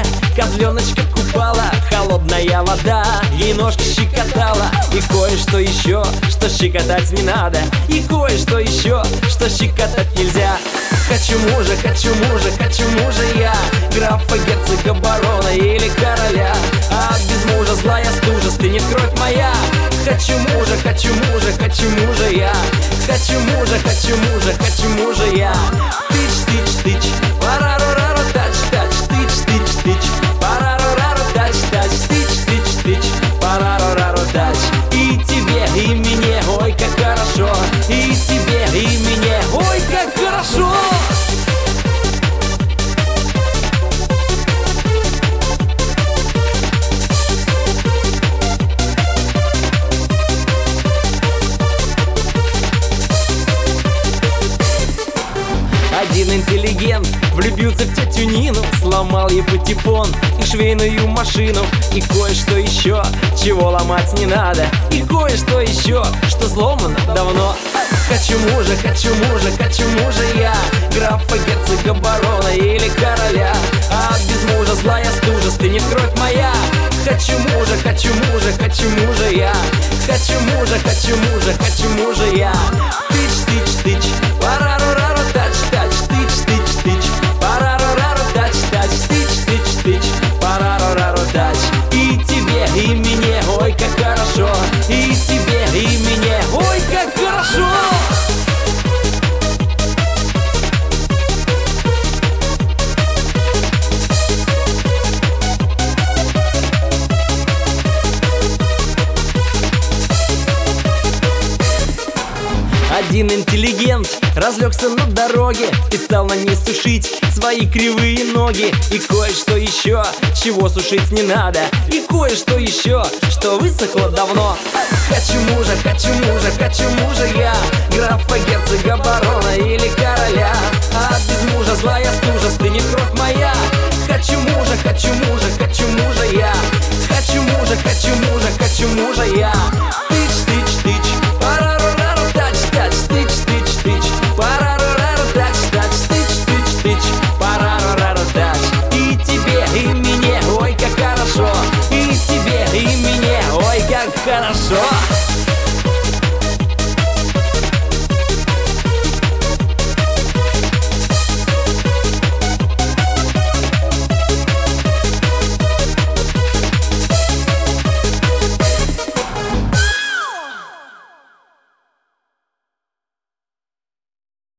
мне козленочка купала, холодная вода ей ножки щекотала. И кое-что еще, что щекотать не надо, и кое-что еще, что щекотать нельзя. Хочу мужа, хочу мужа, хочу мужа я, графа, герцога, барона или короля. А без мужа злая стужа стынет кровь моя. Хочу мужа, хочу мужа, хочу мужа я. Хочу мужа, хочу мужа, хочу мужа я. Тыч, тыч, тыч, парарарару, тач, тач, тыч, тыч, тыч, парарарару, тач, тач, тыч, тыч, тыч, парарарару, тач. И тебе, и мне, ой, как хорошо. И тебе, и мне, ой, как хорошо. Один интеллигент влюбился в тетю Нину, сломал ей патефон и швейную машину. И кое-что еще, чего ломать не надо, и кое-что еще, что сломано давно. Хочу мужа, хочу мужа, хочу мужа я, графа, герцога, барона или короля. А без мужа злая стужа стынет кровь моя. Хочу мужа, хочу мужа, хочу мужа я. Хочу мужа, хочу мужа, хочу мужа я. Тыч, тыч, тыч, парарарару, тач, тач, тыч, тыч, тыч, парарарару, тач, тач, тыч, тыч, тыч, парарарару, тач. И тебе, и мне, ой, как хорошо. И тебе, и мне, ой, как хорошо. Один интеллигент разлегся на дороге и стал на ней сушить свои кривые ноги. И кое-что еще, чего сушить не надо, и кое-что еще, что высохло давно. Хочу мужа, хочу мужа, хочу мужа я, графа, герцога, барона или короля. А без мужа злая стужа стынет кровь моя. Хочу мужа, хочу мужа, хочу мужа я. Хочу мужа, хочу мужа, хочу мужа я. Тыч, тыч, тыч, парарарару, тач, тач, тыч, тыч, тыч, парарарару, тач, тач, тыч, тыч, тыч, парарарару, тач. И тебе, и мне, ой, как хорошо. И тебе, и мне, ой, как хорошо.